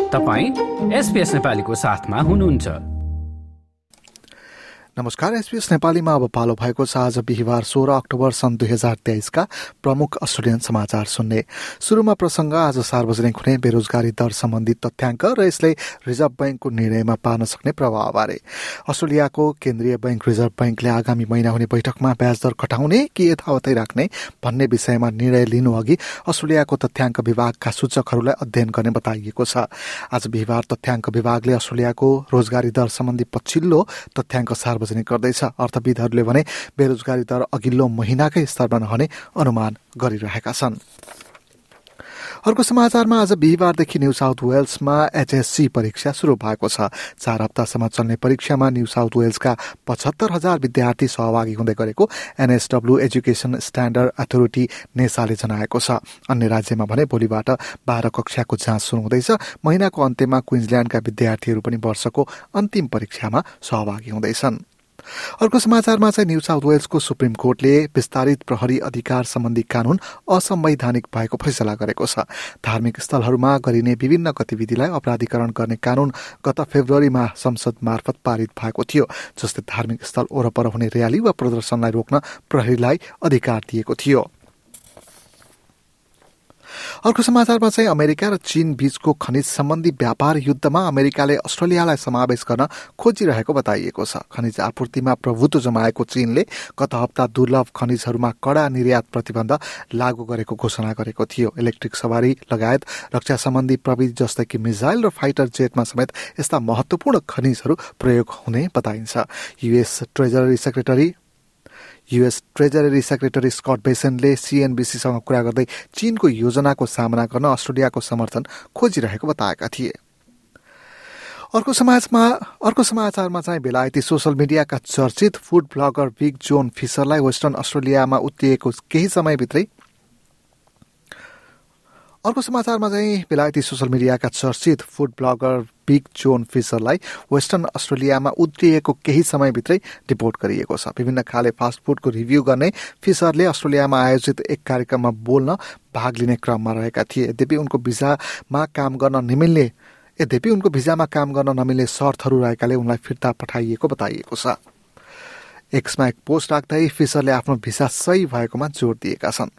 तपाईं SBS नेपालीको साथमा हुनुहुन्छ। नमस्कार, SBS नेपालीमा अब पालो भएको छ आज बिहिबार 16 अक्टोबर सन् 2023 का प्रमुख अस्ट्रेलियन समाचार सुन्ने। सुरुमा प्रसंग आज सार्वजनिक हुने बेरोजगारी दर सम्बन्धी तथ्याङ्क र यसले रिजर्भ बैंकको निर्णयमा पार्न सक्ने प्रभावबारे। अस्ट्रेलियाको केन्द्रीय बैंक रिजर्भ बैंकले आगामी महिना हुने बैठकमा ब्याज दर घटाउने कि यथावतै राख्ने भन्ने विषयमा निर्णय लिनु अघि अस्ट्रेलियाको तथ्याङ्क विभागका सूचकहरूलाई अध्ययन गर्ने बताइएको छ। आज बिहिबार तथ्याङ्क विभागले अस्ट्रेलियाको रोजगारी दर सम्बन्धी पछिल्लो तथ्याङ्क सार्वजनिक गर्दैछ। अर्थविदहरूले भने बेरोजगारी दर अघिल्लो महिनाकै स्तरमा रहने अनुमान गरिरहेका छन्। अर्को समाचारमा आज बिहिबारदेखि न्यू साउथ वेल्समा HSC परीक्षा सुरु भएको छ। 4 हप्तासम्म चल्ने परीक्षामा न्यू साउथ वेल्सका 75,000 विद्यार्थी सहभागी हुँदै गरेको NSW एजुकेशन स्ट्यान्डर्ड अथोरिटी नेसाले जनाएको छ। अन्य राज्यमा भने भोलिबाट 12 कक्षाको जाँच सुरु हुँदैछ। महिनाको अन्त्यमा क्विन्सल्यान्डका विद्यार्थीहरू पनि वर्षको अन्तिम परीक्षामा सहभागी हुँदैछन्। अर्को समाचारमा चाहिँ न्यू साउथ वेल्सको सुप्रिम कोर्टले विस्तारित प्रहरी अधिकार सम्बन्धी कानून असंवैधानिक भएको फैसला गरेको छ। धार्मिक स्थलहरूमा गरिने विभिन्न गतिविधिलाई अपराधीकरण गर्ने कानून गत फेब्रुअरीमा संसद मार्फत पारित भएको थियो, जसले धार्मिक स्थल वरपर हुने र्याली वा प्रदर्शनलाई रोक्न प्रहरीलाई अधिकार दिएको थियो। अर्को समाचारमा चाहिँ अमेरिका र चीन बीचको खनिज सम्बन्धी व्यापार युद्धमा अमेरिकाले अस्ट्रेलियालाई समावेश गर्न खोजिरहेको बताइएको छ। खनिज आपूर्तिमा प्रभुत्व जमाएको चीनले गत हप्ता दुर्लभ खनिजहरूमा कडा निर्यात प्रतिबन्ध लागू गरेको घोषणा गरेको थियो। इलेक्ट्रिक सवारी लगायत रक्षा सम्बन्धी प्रविधि जस्तै कि मिसाइल र फाइटर जेटमा समेत यस्ता महत्वपूर्ण खनिजहरू प्रयोग हुने बताइन्छ। US ट्रेजरी सेक्रेटरी स्कट बेसेनले CNBCसँग कुरा गर्दै चीनको योजनाको सामना गर्न अस्ट्रेलियाको समर्थन खोजिरहेको बताएका थिए। अर्को समाचारमा चाहिँ बेलायती सोशल मिडियाका चर्चित फूड ब्लगर बिग जोन फिसरलाई वेस्टर्न अस्ट्रेलियामा उत्रिएको केही समयभित्रै अर्को समाचारमा चाहिँ बेलायती सोशल मिडियाका चर्चित फूड ब्लगर बिग जोन फिसरलाई वेस्टर्न अस्ट्रेलियामा उत्रिएको केही समयभित्रै रिपोर्ट गरिएको छ। विभिन्न खाले फास्ट फूडको रिभ्यू गर्ने फिसरले अस्ट्रेलियामा आयोजित एक कार्यक्रममा बोल्न भाग लिने क्रममा रहेका थिए। यद्यपि उनको भिजामा काम गर्न नमिल्ने शर्तहरू रहेकाले उनलाई फिर्ता पठाइएको बताइएको छ। एक्समा एक पोस्ट राख्दै फिसरले आफ्नो भिसा सही भएकोमा जोड दिएका छन्।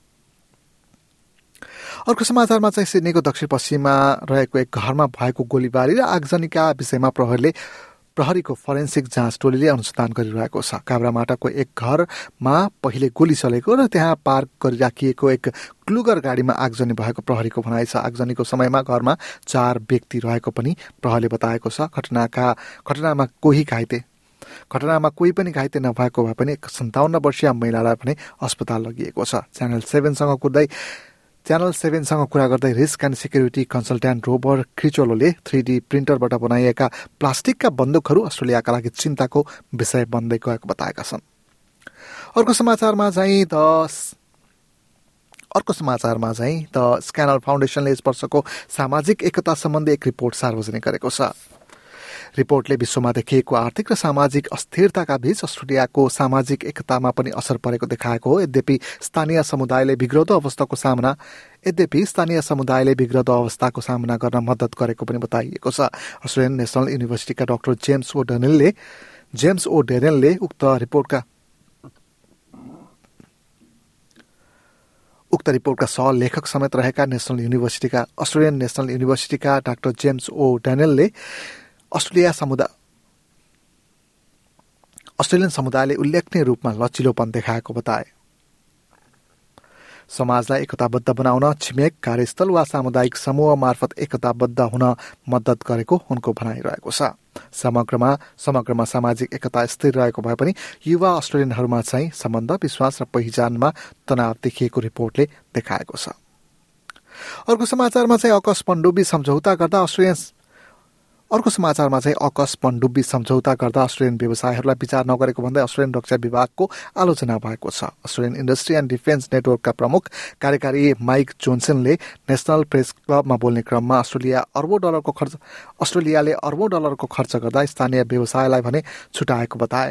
अर्को समाचारमा चाहिँ सिडनीको दक्षिण पश्चिममा रहेको एक घरमा भएको गोलीबारी र आगजनीका विषयमा प्रहरीको फोरेन्सिक जाँच टोलीले अनुसन्धान गरिरहेको छ। काब्रामाटाको एक घरमा पहिले गोली चलेको र त्यहाँ पार्क गरिराखिएको एक क्लुगर गाडीमा आगजनी भएको प्रहरीको भनाइ छ। आगजनीको समयमा घरमा 4 व्यक्ति रहेको पनि प्रहरीले बताएको छ। घटनामा कोही पनि घाइते नभएको भए पनि 57 वर्षीय महिलालाई पनि अस्पताल लगिएको छ। च्यानल 7सँग कुरा गर्दै risk and security consultant Robert क्रिचोलोले 3D प्रिन्टरबाट बनाइएका प्लास्टिकका बन्दुकहरू अस्ट्रेलियाका लागि चिन्ताको विषय बन्दै गएको बताएका छन्। अर्को समाचारमा चाहिँ द स्क्यानर फाउन्डेसनले यस वर्षको सामाजिक एकता सम्बन्धी एक रिपोर्ट सार्वजनिक गरेको छ। रिपोर्टले विश्वमा देखिएको आर्थिक र सामाजिक अस्थिरताका बीच अस्ट्रेलियाको सामाजिक एकतामा पनि असर परेको देखाएको हो। यद्यपि स्थानीय समुदायले बिग्रदो अवस्थाको सामना गर्न मद्दत गरेको पनि बताइएको छ। अस्ट्रेलियन नेशनल युनिभर्सिटीका डाक्टर जेम्स ओ डेरेनले उक्त रिपोर्टका सहलेखक समेत रहेका अस्ट्रेलियन नेशनल युनिभर्सिटीका डाक्टर जेम्स ओ डेरेनले अस्ट्रेलियन समुदायले उल्लेखनीय रूपमा लचिलोपन देखाएको बताए। समाजलाई एकताबद्ध बनाउन छिमेक, कार्यस्थल वा सामुदायिक समूह मार्फत एकताबद्ध हुन मद्दत गरेको उनको भनाइरहेको छ। समग्रमा सामाजिक एकता स्थिर रहेको भए पनि युवा अस्ट्रेलियनहरूमा चाहिँ सम्बन्ध, विश्वास र पहिचानमा तनाव देखिएको रिपोर्टले देखाएको छ। अर्को समाचारमा चाहिँ अकस पनडुब्बी सम्झौता गर्दा अस्ट्रेलियन व्यवसायहरूलाई विचार नगरेको भन्दै अस्ट्रेलियन रक्षा विभागको आलोचना भएको छ। अस्ट्रेलियन इन्डस्ट्री एन्ड डिफेन्स नेटवर्कका प्रमुख कार्यकारी माइक जोन्सनले नेशनल प्रेस क्लबमा बोल्ने क्रममा अस्ट्रेलियाले अर्बौं डलरको खर्च गर्दा स्थानीय व्यवसायलाई भने छुटाएको बताए।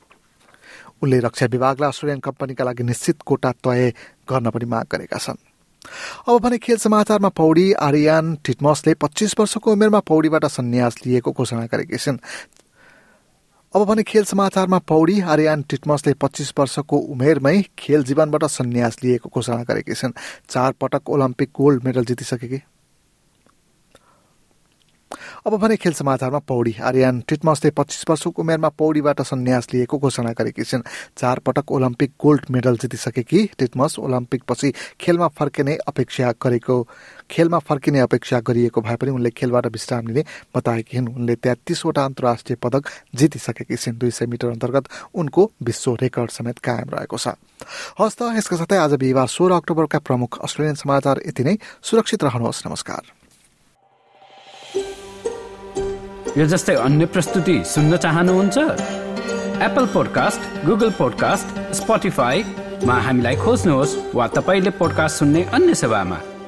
उनले रक्षा विभागलाई अस्ट्रेलियन कम्पनीका लागि निश्चित कोटा तय गर्न पनि माग गरेका छन्। अब भने खेल समाचारमा पौडी आर्यान टिटमसले 25 वर्षको उमेरमा पौडीबाट सन्यास लिएको घोषणा गरेकी छिन्। अब भने खेल समाचारमा पौडी आर्यान टिटमसले 25 वर्षको उमेरमै खेल जीवनबाट सन्यास लिएको घोषणा गरेकी छिन्। 4 पटक ओलम्पिक गोल्ड मेडल जितिसकेकी। अब भने खेल समाचारमा पौडी आर्यान टिटमसले 25 वर्षको उमेरमा पौडीबाट सन्यास लिएको घोषणा गरेकी छिन्। 4 पटक ओलम्पिक गोल्ड मेडल जितिसकेकी टिटमस ओलम्पिकपछि खेलमा फर्किने अपेक्षा गरिएको भए पनि उनले खेलबाट विश्राम लिने बताएकी छिन्। उनले 33वटा अन्तर्राष्ट्रिय पदक जितिसकेकी छिन्। 200 मिटर अन्तर्गत उनको विश्व रेकर्ड समेत कायम रहेको छ। हस् त यसका साथै आज बिहिबार 16 अक्टोबरका प्रमुख अस्ट्रेलियन समाचार यति नै। सुरक्षित रहनुहोस्। नमस्कार। यो जस्तै अन्य प्रस्तुति सुन्न चाहनुहुन्छ? एप्पल पोडकास्ट, गुगल पोडकास्ट, स्पोटिफाईमा हामीलाई खोज्नुहोस् वा तपाईले पोडकास्ट सुन्ने अन्य सेवामा।